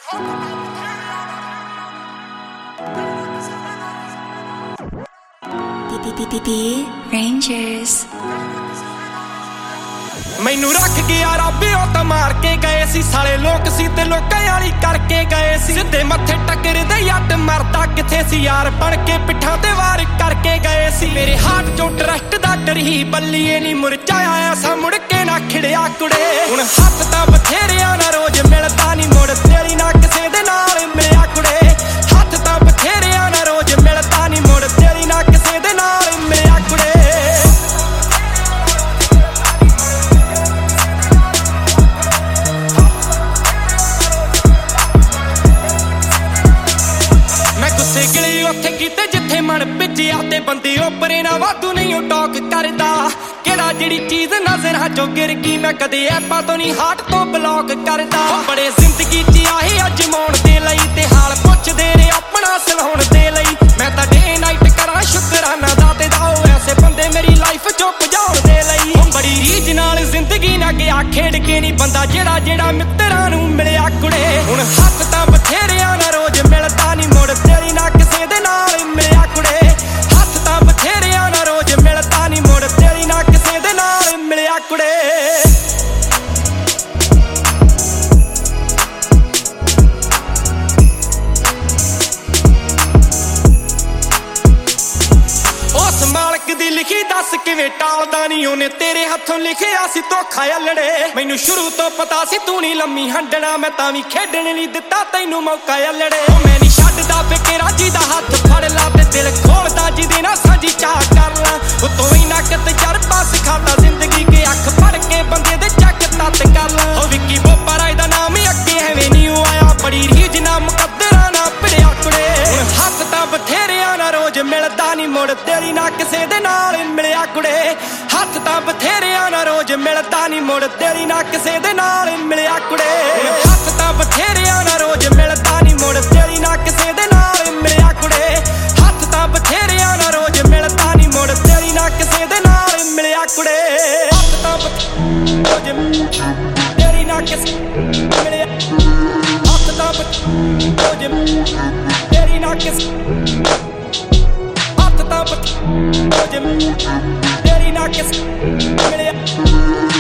Rangers ਮੈਨੂੰ ਰੱਖ ਗਿਆ ਰੱਬ ਉਹ ਤਾਂ ਮਾਰ ਕੇ ਗਏ ਸੀ ਸਾਲੇ ਲੋਕ ਸੀ ਤੇ ਲੋਕਾਂ ਵਾਲੀ ਕਰਕੇ ਗਏ ਸੀ ਸਿੱਧੇ ਮੱਥੇ ਟੱਕਰਦੇ ਯੱਟ ਮਰਦਾ ਕਿੱਥੇ ਸੀ ਯਾਰ ਬਣ ਕੇ ਪਿੱਠਾਂ ਤੇ ਵਾਰ ਕਰਕੇ ਗਏ ਸੀ ਮੇਰੇ ਹਾਰਟ ਚੋਂ ਟਰਸਟ ਦਾ ਡਰ ਹੀ ਬੱਲੀਏ ਨਹੀਂ ਮੁਰਝਾ ਆਇਆ ਸਾ ਮੁੜ ਕੇ ਨਾ ਖਿੜਿਆ ਕੁੜੇ ਹੁਣ ਹੱਥ ਤਾਂ ਬਥੇਰਿਆਂ ਨਾ ਰੋਜ਼ ਮਿਲਦਾ ਨਹੀਂ ਮੁੜ ਤੇਰੀ ਨਾ ਕਿਸੇ ਦੇ ਨਾਲ ਮਿਲਿਆ ਕੁੜੇ ਹੱਥ ਤਾਂ ਬਥੇਰਿਆਂ ਨਾ ਰੋਜ਼ ਮਿਲਦਾ ਨਹੀਂ ਮੁੜ ਤੇਰੀ ਨਾ ਕਿਸੇ ਦੇ ਨਾਲ ਮਿਲਿਆ ਕੁੜੇ ਉੱਥੇ ਕੀਤੇ ਜਿੱਥੇ ਮਨ ਭਿੱਜਿਆ ਤੇ ਬੰਦੇ ਓਪਰੇ ਨਾ ਵਾਧੂ ਨਹੀਂ ਉਹ ਟਾਕ ਕਰਦਾ ਕਿਹੜਾ ਜਿਹੜੀ ਚੀਜ਼ ਨਜ਼ਰਾਂ ਚੋਂ ਗਿਰ ਗਈ ਮੈਂ ਕਦੇ ਐਪਾਂ ਤੋਂ ਨਹੀਂ ਹਾਰਟ ਤੋਂ ਬਲੌਕ ਕਰਦਾ ਬੜੇ ਜ਼ਿੰਦਗੀ 'ਚ ਆਹੀ ਅਜਮਾਉਣ ਦੇ ਲਈ ਤੇ ਹਾਲ ਪੁੱਛਦੇ ਨੇ ਆਪਣਾ ਸੁਣਾਉਣ ਦੇ ਲਈ ਮੈਂ ਤਾਂ ਡੇ ਨਾਈਟ ਕਰਾਂ ਸ਼ੁਕਰਾਨਾ ਦਾ ਤੇ ਦਾਓ ਐਸੇ ਬੰਦੇ ਮੇਰੀ ਲਾਈਫ 'ਚੋਂ ਭਜਾਉਣ ਦੇ ਲਈ ਬੜੀ ਰੀਝ ਨਾਲ ਜ਼ਿੰਦਗੀ ਨਾ ਗਿਆ ਖੇਡ ਕੇ ਨਹੀਂ ਬੰਦਾ ਜਿਹੜਾ ਮਿੱਤਰਾਂ ਨੂੰ ਮਿਲਿਆ ਕੁੜੇ ਹੁਣ ਹੱਥ ਤਾਂ ਬਥੇਰਿਆਂ ਨਾ ਰੋਜ਼ ਮਿਲਦਾ ਨਹੀਂ ਮੁੜ ਤੇਰੀ ਨਾ ਕਿਸੇ ਦੇ ਨਾਲ ਮਿਲਿਆ ਕੁੜੇ ਹੱਥ ਤਾਂ ਬਥੇਰਿਆਂ ਨਾ ਰੋਜ਼ ਮਿਲਦਾ ਨਹੀਂ ਮੁੜ ਤੇਰੀ ਨਾ ਕਿਸੇ ਦੇ ਨਾਲ ਮਿਲਿਆ ਕੁੜੇ ਉਸ ਮਾਲਕ ਦੀ ਲਿਖੀ ਦੱਸ ਕਿਵੇਂ ਟਾਲਦਾ ਨਹੀਂ ਉਹਨੇ ਤੇਰੇ ਹੱਥੋਂ ਲਿਖਿਆ ਸੀ ਧੋਖਾ ਅਲੜੇ ਮੈਨੂੰ ਸ਼ੁਰੂ ਤੋਂ ਪਤਾ ਸੀ ਤੂੰ ਨਹੀਂ ਲੰਮੀ ਹੰਡਣਾ ਮੈਂ ਤਾਂ ਵੀ ਖੇਡਣ ਲਈ ਦਿੱਤਾ ਤੈਨੂੰ ਮੌਕਾ ਅਲੜੇ ਮੈਂ ਨਹੀਂ ਛੱਡਦਾ ਫਿਕਰਾਂ ਜੀ ਦਾ ਹੱਥ ਫੜ ਲਾ ਤੇ ਦਿਲ ਖੋਲਦਾ ਜਿਹਦੇ ਨਾਲ ਸਾਂਝੀ ਚਾਹ ਕਰ ਲਾ ਉਤੋਂ ਹੀ ਨੱਕ ਤਜਰਬਾ ਸਿਖਾਤਾ ਜ਼ਿੰਦਗੀ ਕੇ ਅੱਖ ਫੜ ਕੇ ਬੰਦੇ ਦੇ ਚੱਕ ਤੱਤ ਕਰ ਲਾ ਉਹ ਵਿੱਕੀ ਬੋਪਾ ਰਾਏ ਦਾ ਨਾਮ ਹੀ ਅੱਗੇ ਐਵੇਂ ਨਹੀਂ ਆਇਆ ਬੜੀ ਰੀਝ ਨਾ ਮੁਕੱਦਰਾਂ ਨਾ ਭਿੜਿਆ ਕੁੜੇ ਹੁਣ ਹੱਥ ਤਾਂ ਬਥੇਰਿਆਂ ਨਾ ਰੋਜ਼ ਮਿਲਦਾ ਨਹੀਂ ਮੁੜ ਤੇਰੀ ਨਾ ਕਿਸੇ ਦੇ ਨਾਲ ਮਿਲਿਆ ਕੁੜੇ ਹੱਥ ਤਾਂ ਬਥੇਰਿਆਂ ਨਾ ਰੋਜ਼ ਮਿਲਦਾ ਨਹੀਂ ਮੁੜ ਤੇਰੀ ਨਾ ਕਿਸੇ ਦੇ ਨਾਲ ਮਿਲਿਆ ਕੁੜੇ ਹੱਥ ਤਾਂ ਬਥੇਰਿਆਂ ਨਾ ਰੋਜ਼ ਮਿਲਦਾ ਨਹੀਂ ਮੁੜ ਤੇਰੀ ਨਾ ਕਿਸੇ ਦੇ ਨਾਲ ਮਿਲਿਆ ਕੁੜੇ ਹੱਥ ਤਾਂ ਬਥੇਰਿਆਂ ਨਾ ਰੋਜ਼ ਮਿਲਦਾ ਨਹੀਂ ਮੁੜ ਤੇਰੀ ਨਾ ਕਿਸੇ ਦੇ ਨਾਲ ਮਿਲਿਆ ਕੁੜੇ ਹੱਥ ਤਾਂ ਰੋਜ਼ ਤੇਰੀ ਨਾ ਕਿਸੇ ਮਿਲਿਆ ਹੱਥ ਤਾਂ ਰੋਜ਼ ਤੇਰੀ ਨਾ ਕਿਸੇ ਹੱਥ ਤਾਂ ਰੋਜ਼ ਤੇਰੀ ਨਾ ਕਿਸੇ ਮਿਲਿਆ